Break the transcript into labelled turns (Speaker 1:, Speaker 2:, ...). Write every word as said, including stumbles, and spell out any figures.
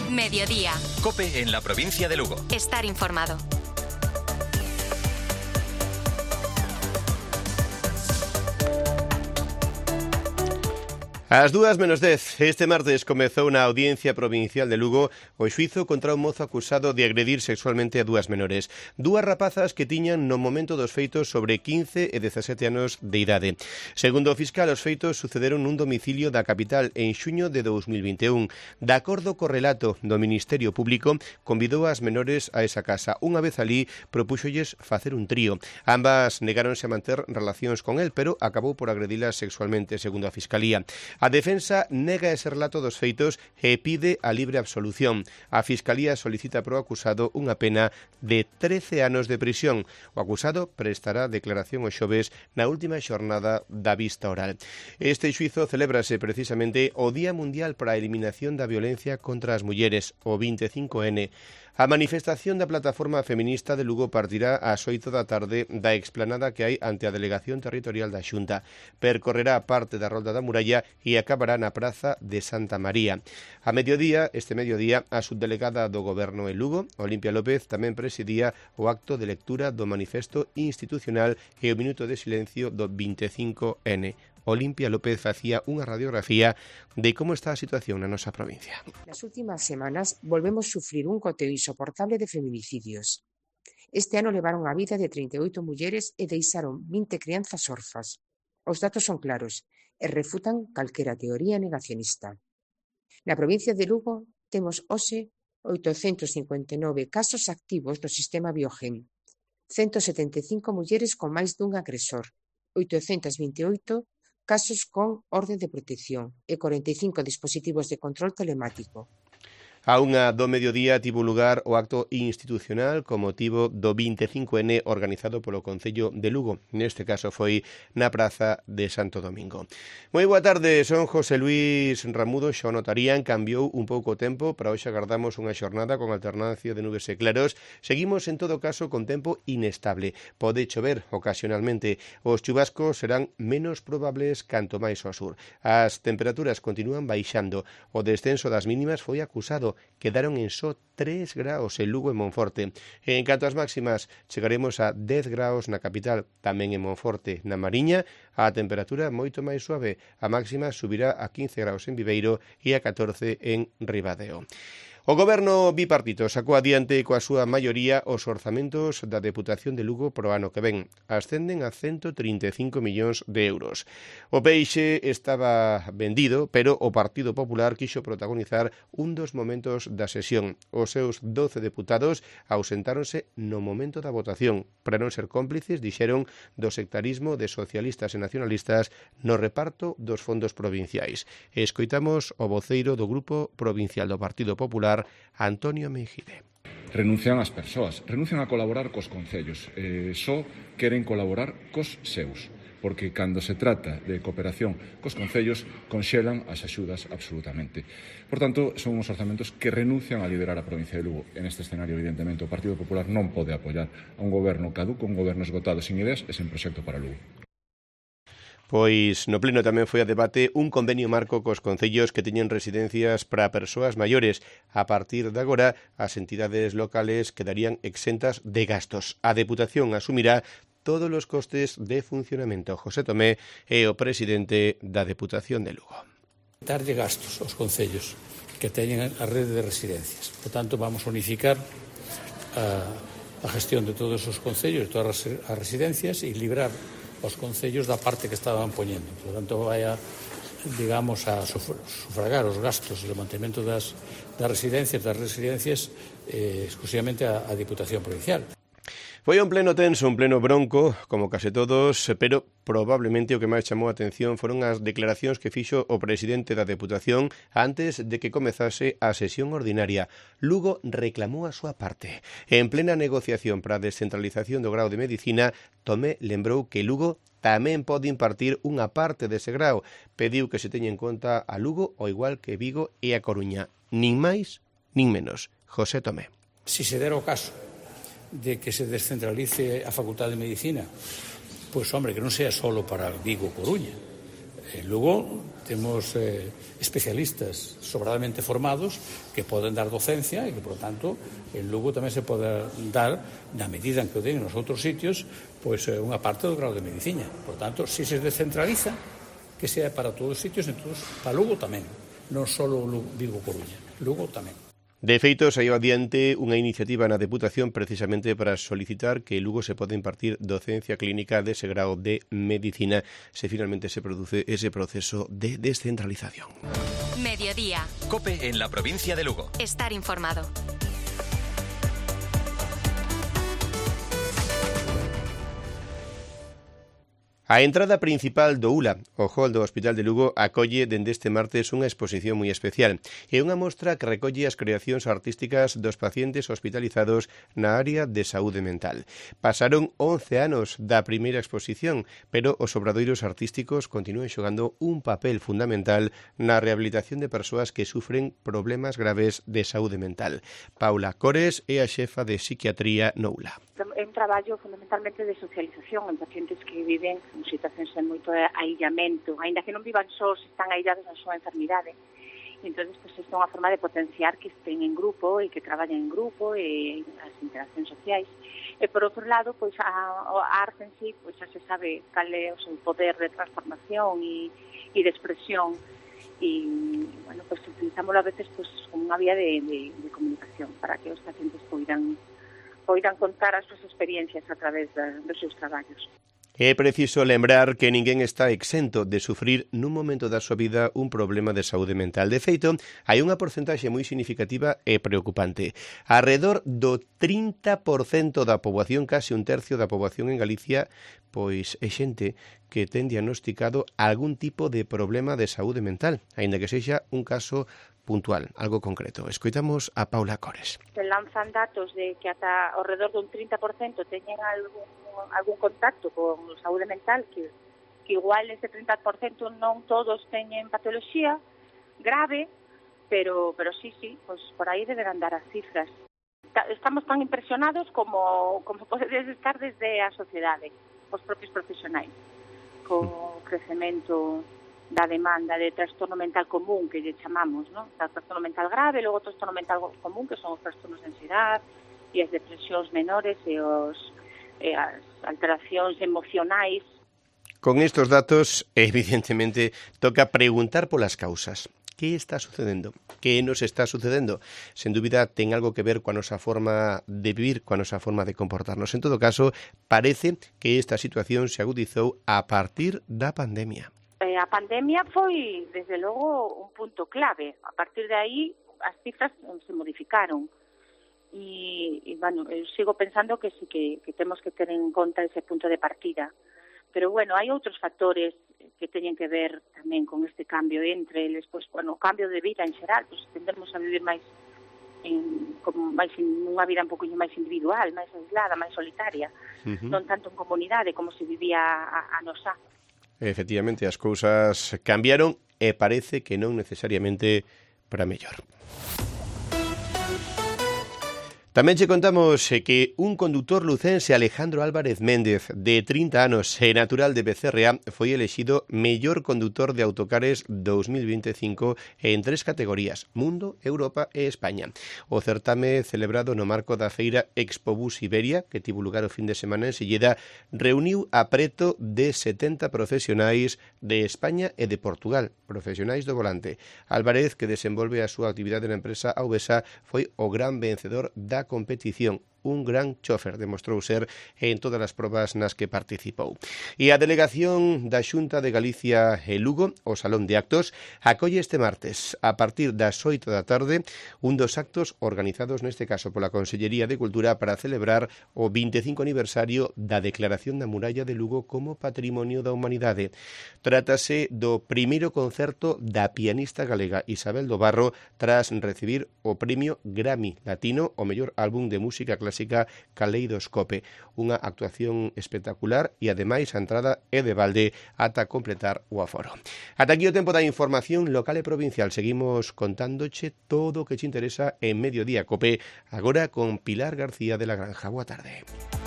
Speaker 1: Mediodía.
Speaker 2: COPE en la provincia de Lugo.
Speaker 1: Estar informado.
Speaker 3: Ás dúas menos dez, este martes comezou na Audiencia Provincial de Lugo o xuízo contra un mozo acusado de agredir sexualmente a dúas menores. Dúas rapazas que tiñan no momento dos feitos sobre quince e dezasete anos de idade. Segundo o fiscal, os feitos sucederon nun domicilio da capital en xuño de dous mil vinte e un. De acordo co relato do Ministerio Público, convidou as menores a esa casa. Unha vez alí, propúxolles facer un trío. Ambas negáronse a manter relacións con el, pero acabou por agredilas sexualmente, segundo a Fiscalía. A defensa nega ese relato dos feitos e pide a libre absolución. A Fiscalía solicita pro acusado unha pena de trece anos de prisión. O acusado prestará declaración o xoves na última xornada da vista oral. Este xuízo celébrase precisamente o Día Mundial para a Eliminación da Violencia contra as Mulleres, o vinte e cinco ene. A manifestación da Plataforma Feminista de Lugo partirá ás oito da tarde da explanada que hai ante a Delegación Territorial da Xunta. Percorrerá parte da Rolda da Muralla e acabará na Praza de Santa María. A mediodía, este mediodía, a subdelegada do Goberno en Lugo, Olimpia López, tamén presidía o acto de lectura do Manifesto Institucional e o Minuto de Silencio do vinte e cinco ene. Olimpia López facía unha radiografía de como está a situación na nosa provincia.
Speaker 4: Nas últimas semanas volvemos sufrir un coteo insoportable de feminicidios. Este ano levaron a vida de trinta e oito mulleres e deixaron vinte crianzas orfas. Os datos son claros e refutan calquera teoría negacionista. Na provincia de Lugo temos hoxe oitocentos cincuenta e nove casos activos no sistema Biogen, ciento setenta e cinco mulleres con máis dun agresor, oitocentos vinte e oito casos con orde de protección e corenta e cinco dispositivos de control telemático.
Speaker 3: A unha do mediodía tivo lugar o acto institucional con motivo do vinte e cinco ene organizado polo Concello de Lugo. Neste caso foi na Praza de Santo Domingo. Moi boa tarde, son José Luís Ramudo. Xa o notarían, cambiou un pouco o tempo. Para hoxe agardamos unha xornada con alternancia de nubes e claros. Seguimos en todo caso con tempo inestable. Pode chover ocasionalmente. Os chubascos serán menos probables canto máis ao sur. As temperaturas continúan baixando. O descenso das mínimas foi acusado. Quedaron en só tres graos en Lugo e Monforte. En canto ás máximas, chegaremos a dez graos na capital, tamén en Monforte. Na Mariña, a temperatura moito máis suave. A máxima subirá a quince graos en Viveiro e a catorce en Ribadeo. O Goberno bipartito sacou adiante coa súa maioría os orzamentos da Deputación de Lugo pro ano que ven. Ascenden a ciento trinta e cinco millóns de euros. O peixe estaba vendido, pero o Partido Popular quixo protagonizar un dos momentos da sesión. Os seus doce deputados ausentáronse no momento da votación. Para non ser cómplices, dixeron, do sectarismo de socialistas e nacionalistas no reparto dos fondos provinciais. Escoitamos o voceiro do Grupo Provincial do Partido Popular, Antonio Mejide.
Speaker 5: Renuncian as persoas, renuncian a colaborar cos concellos, eh, só queren colaborar cos seus, porque cando se trata de cooperación cos concellos, conxelan as axudas absolutamente. Por tanto, son uns orzamentos que renuncian a liderar a provincia de Lugo. En este escenario, evidentemente, o Partido Popular non pode apoiar a un goberno caduco, un goberno esgotado sin ideas e sen proxecto para Lugo.
Speaker 3: Pois no pleno tamén foi a debate un convenio marco cos concellos que teñen residencias para persoas maiores. A partir de agora, as entidades locales quedarían exentas de gastos. A Deputación asumirá todos os costes de funcionamento. José Tomé é o presidente da Deputación de Lugo.
Speaker 6: Darlle gastos aos concellos que teñen a rede de residencias. Por tanto, vamos a unificar a, a gestión de todos os concellos, de todas as residencias e librar os concellos da parte que estaban poñendo. Por tanto, vai a, digamos, a sufragar os gastos de mantemento das, das residencias, das residencias eh, exclusivamente a, a Diputación Provincial.
Speaker 3: Foi un pleno tenso, un pleno bronco, como case todos, pero probablemente o que máis chamou a atención foron as declaracións que fixo o presidente da Deputación antes de que comezase a sesión ordinaria. Lugo reclamou a súa parte. En plena negociación para a descentralización do grao de Medicina, Tomé lembrou que Lugo tamén pode impartir unha parte dese grao. Pediu que se teña en conta a Lugo ao igual que Vigo e a Coruña. Nin máis, nin menos. José Tomé.
Speaker 6: Si se dera o caso de que se descentralice a Facultade de Medicina, pois, hombre, que non sea solo para Vigo ou Coruña, En Lugo temos eh, especialistas sobradamente formados que poden dar docencia e que, por tanto, en Lugo tamén se pode dar, na medida en que o den nos outros sitios, pois eh, unha parte do grado de medicina. Por tanto, se se descentraliza, que sea para todos os sitios, entón, para Lugo tamén, non só Vigo-Coruña, Lugo tamén.
Speaker 3: De feito, saiu adiante unha iniciativa na Deputación precisamente para solicitar que en Lugo se poda impartir docencia clínica dese grao de medicina se finalmente se produce ese proceso de descentralización.
Speaker 2: Mediodía. COPE en la provincia de Lugo.
Speaker 1: Estar informado.
Speaker 3: A entrada principal do U L A, o hall do Hospital de Lugo, acolle dende este martes unha exposición moi especial. É unha mostra que recolle as creacións artísticas dos pacientes hospitalizados na área de saúde mental. Pasaron once anos da primeira exposición, pero os obradoiros artísticos continúan xogando un papel fundamental na rehabilitación de persoas que sufren problemas graves de saúde mental. Paula Cores é a xefa de psiquiatría no U L A.
Speaker 7: É un traballo fundamentalmente de socialización en pacientes que viven en situacións de moito aillamento, aínda que non vivan sós, están aillados na súa enfermidade. Entón, pues, isto é unha forma de potenciar que estén en grupo e que traballen en grupo e as interaccións sociais. E, por outro lado, pois, a, a arte en sí, pois, xa se sabe cal é o seu poder de transformación e, e de expresión. E, bueno, pues, utilizamos a veces pues, como unha vía de, de, de comunicación para que os pacientes poidan poidan contar as súas experiencias a través de, dos seus traballos.
Speaker 3: É preciso lembrar que ninguén está exento de sufrir nun momento da súa vida un problema de saúde mental. De feito, hai unha porcentaxe moi significativa e preocupante. Arredor do trinta por cento da poboación, case un tercio da poboación en Galicia, pois é xente que ten diagnosticado algún tipo de problema de saúde mental, aínda que sexa un caso puntual, algo concreto. Escoitamos a Paula Cores.
Speaker 7: Se lanzan datos de que ata ao redor dun trinta por cento teñen algún, algún contacto con saúde mental, que, que igual ese trinta por cento non todos teñen patoloxía grave, pero, pero sí, sí, pues por aí deberán dar as cifras. Estamos tan impresionados como, como podedes estar desde a sociedade, os propios profesionais, co crecemento da demanda de trastorno mental común que lle chamamos, ¿no? O trastorno mental grave, logo o trastorno mental común que son os trastornos de ansiedade e as depresións menores e, os, e as alteracións emocionais.
Speaker 3: Con estos datos, evidentemente, toca preguntar polas causas. Que está sucedendo? Que nos está sucedendo? Sen dúbida, ten algo que ver coa nosa forma de vivir, coa nosa forma de comportarnos. En todo caso, parece que esta situación se agudizou a partir da pandemia.
Speaker 7: A pandemia foi, desde logo, un punto clave. A partir de aí, as cifras se modificaron. E, e bueno, eu sigo pensando que sí que, que temos que ter en conta ese punto de partida. Pero, bueno, hai outros factores que teñen que ver tamén con este cambio entre eles, pois, bueno, o cambio de vida en xeral, pois tendemos a vivir máis en, como máis en unha vida un poquinho máis individual, máis aislada, máis solitaria, uh-huh. non tanto en comunidade como se vivía a, a nosa.
Speaker 3: Efectivamente, as cousas cambiaron e parece que non necesariamente para mellor. Tamén che contamos que un conductor lucense, Alejandro Álvarez Méndez, de trinta anos e natural de Becerrea, foi elexido mellor condutor de autocares dos mil veinticinco en tres categorías: Mundo, Europa e España. O certame celebrado no marco da feira Expobus Iberia, que tivo lugar o fin de semana en Silleda, reuniu a preto de setenta profesionais de España e de Portugal, profesionais do volante. Álvarez, que desenvolve a súa actividade na empresa Auvesa, foi o gran vencedor da competición. Un gran chofer demostrou ser en todas as probas nas que participou. E a delegación da Xunta de Galicia e Lugo, o Salón de Actos, acolle este martes, a partir das oito da tarde, un dos actos organizados neste caso pola Consellería de Cultura para celebrar o veinticinco aniversario da Declaración da Muralla de Lugo como Patrimonio da Humanidade. Trátase do primeiro concerto da pianista galega Isabel do Barro tras recibir o premio Grammy Latino, o mellor álbum de música clásica clásica Caleidoscope, unha actuación espectacular e ademais a entrada é de balde ata completar o aforo. Ata aquí o tempo da información local e provincial. Seguimos contándoche todo o que te interesa en Mediodía Cope, agora con Pilar García de la Granja. Boa tarde.